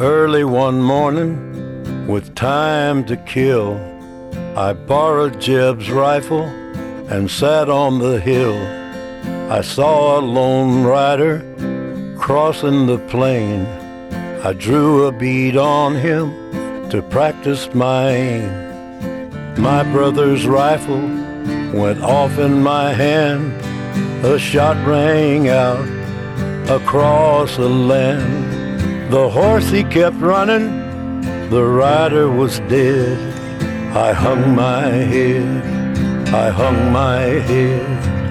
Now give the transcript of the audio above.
Early one morning, with time to kill, I borrowed Jeb's rifle and sat on the hill. I saw a lone rider crossing the plain. I drew a bead on him to practice my aim. My brother's rifle went off in my hand. A shot rang out across the land. The horse he kept running, the rider was dead. I hung my head, I hung my head.